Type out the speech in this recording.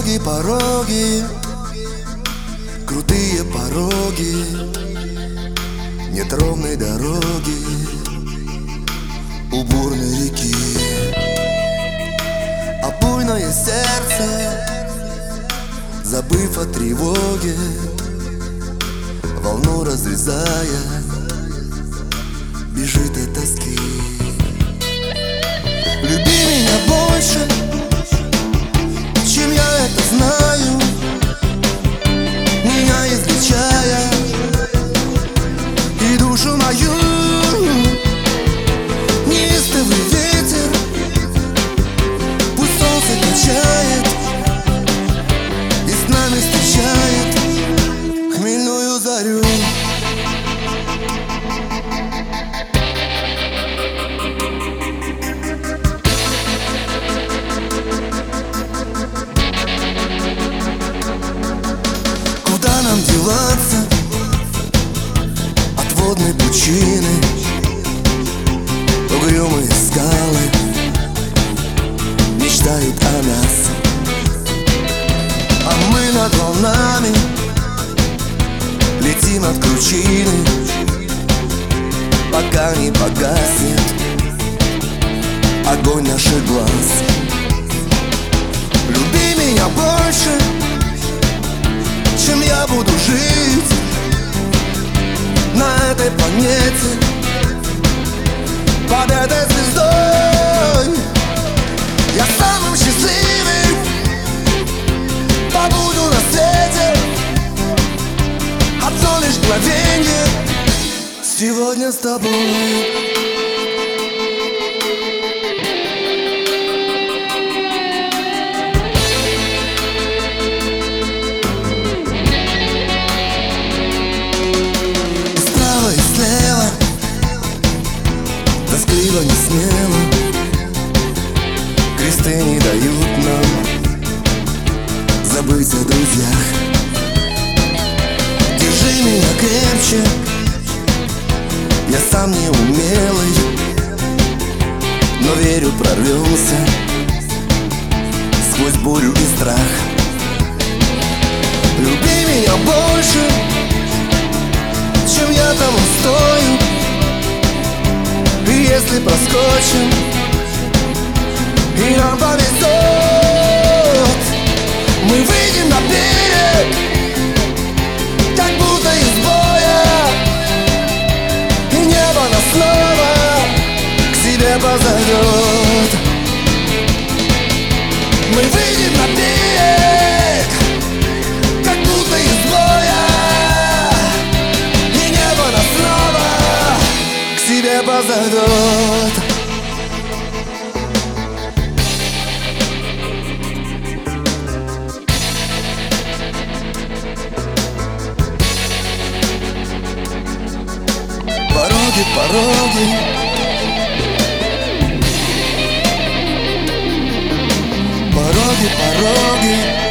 Пороги, пороги, крутые пороги, нет ровной дороги у бурной реки. А буйное сердце, забыв о тревоге, волну разрезая, бежит от тоски. Люби меня больше, чем я это знаю, меня излечая и душу мою. Неистовый ветер, пусть солнце качает и с нами встречает хмельную зарю. Куда нам деваться от водной пучины? Угрюмые скалы мечтают о нас, а мы над волнами летим от кручины, пока не погаснет огонь наших глаз. Люби меня больше, чем я буду жить на этой планете, под этой звездой. Я самым счастливым побуду на свете одно лишь мгновенье сегодня с тобой. Тоскливо, не смело, кресты не дают нам забыть о друзьях. Держи меня крепче, я сам не умелый, но верю, прорвемся сквозь бурю и страх. Люби меня больше, чем я тому стою. И если проскочим, и нам повезет, мы выйдем на берег, как будто из боя, и небо нас снова к себе позовет. Мы выйдем на берег, как будто из боя, и небо нас снова к себе позовет. Пороги, пороги, пороги, пороги,